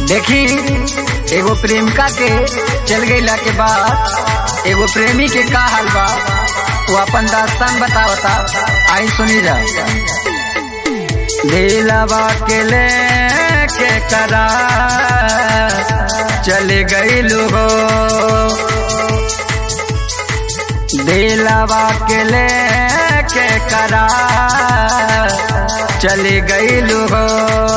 देखी एगो प्रेमिका के चल गईला के बाद एगो प्रेमी के का हाल बा वो अपन दास्तान बतावता। आई सुनी जा। दिलवा के लेके करा चले गईलू हो, दिलवा के लेके करा चले गईलू हो।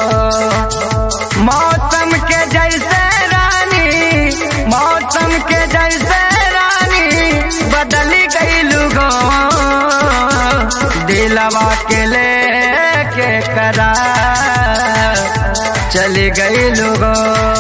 मौसम के जैसे रानी, मौसम के जैसे रानी बदल गईलू हो। दिलवा के लेके करा चले गईलू हो।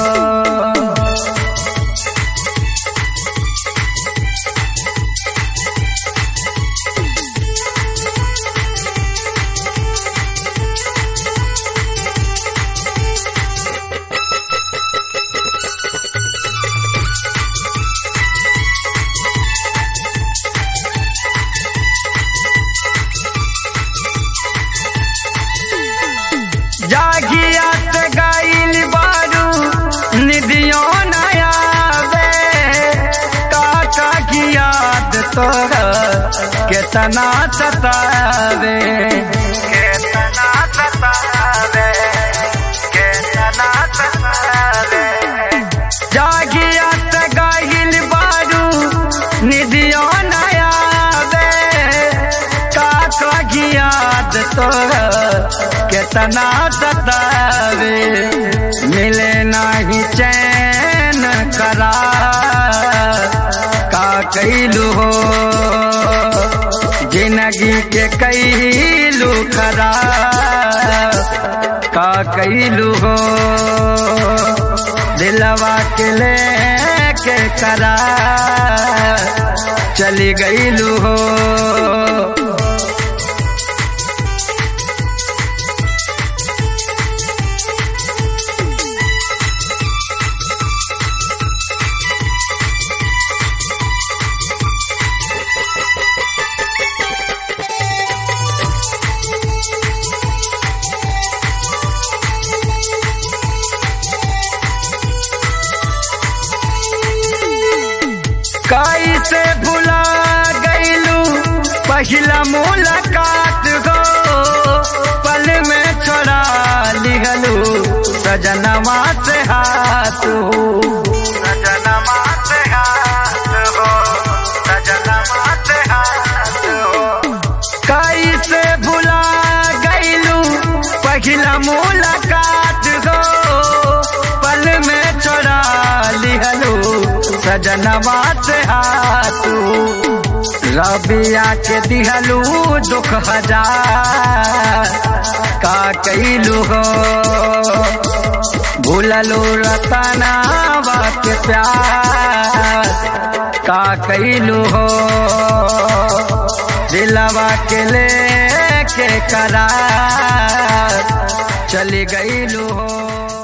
जागिया से गाइल बारू निधियो नया वे, काका की याद तो केतना सतावे, केतना सतावे, केतना सतावे। जागिया से गाइल बारू निधियो नया वे, काका की याद तो केतना सतावे। मिले नाही चैन करा का कैलू हो, जिंदगी के कैलू करा का कैलू हो। दिलवा के लेके करा चली गईलू हो। कैसे भुला गईलू पहला मुलाकात हो, पल में छोड़ा लिहलू सजनवा से हाथ हो, सजनवा से हाथ हो, सजनवा से हाथ हो। कैसे भुला गईलू पहला मुलाकात हो, पल में छोड़ा लिहलू सजनवा से हाथ। रबिया के दिहलू दुख हजार का कैलू हो, भूललू रतनावा के प्यार का कैलू हो। दिलवा के लेके करार चली गईलू हो।